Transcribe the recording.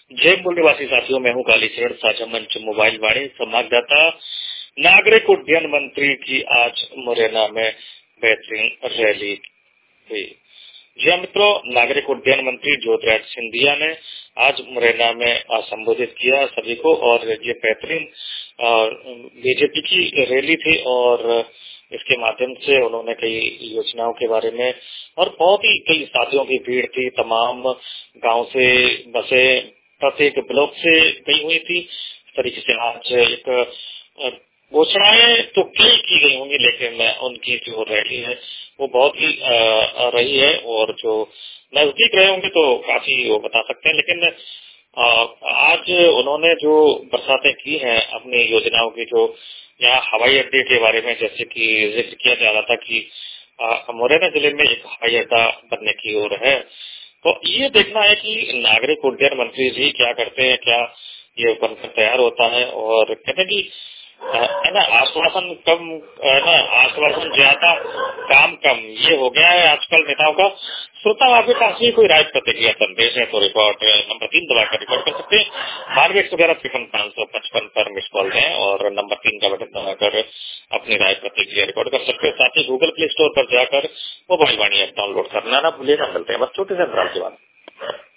जय मूल निवासी साथियों, मैं हूँ कालीचरण। साझा मंच मोबाइल वाणी संवाददाता। नागरिक उड्डयन मंत्री की आज मुरैना में बेहतरीन रैली हुई। जी मित्रों, नागरिक उड्डयन मंत्री ज्योतिराज सिंधिया ने आज मुरैना में संबोधित किया सभी को, और ये बेहतरीन बीजेपी की रैली थी और इसके माध्यम से उन्होंने कई योजनाओं के बारे में और बहुत ही कई साथियों की भीड़ थी। तमाम गांव से बसें प्रत्येक ब्लॉक से गई हुई थी। इस तरीके से आज एक घोषणाएं तो कई की गई होंगी, लेकिन उनकी जो रैली है वो बहुत ही रही है, और जो नजदीक रहे होंगे तो काफी वो बता सकते हैं। लेकिन आज उन्होंने जो बरसातें की हैं अपनी योजनाओं की, जो यहाँ हवाई अड्डे के बारे में जैसे कि जिक्र किया जा रहा था कि मुरैना जिले में एक हवाई अड्डा बनने की ओर है, तो ये देखना है कि नागरिक उड्डयन मंत्री जी क्या करते हैं, क्या ये बनकर तैयार होता है। और कहते हैं कि है ना, आश्वासन कम है ना, आश्वासन ज्यादा काम कम, ये हो गया है आजकल नेताओं का। श्रोता, आपके पास भी कोई राय प्रतिक्रिया संदेश है तो रिकॉर्ड नंबर 3 दबाकर रिकॉर्ड कर सकते हैं। 1211-53-555 पर मिस कॉल दें और नंबर 3 का बटन दबाकर अपनी राय प्रतिक्रिया रिकॉर्ड कर सकते हैं। साथ ही गूगल प्ले स्टोर पर जाकर मोबाइल वाणी ऐप डाउनलोड करना ना भूलिएगा। मिलते हैं बस छोटे से अंतराल के बाद।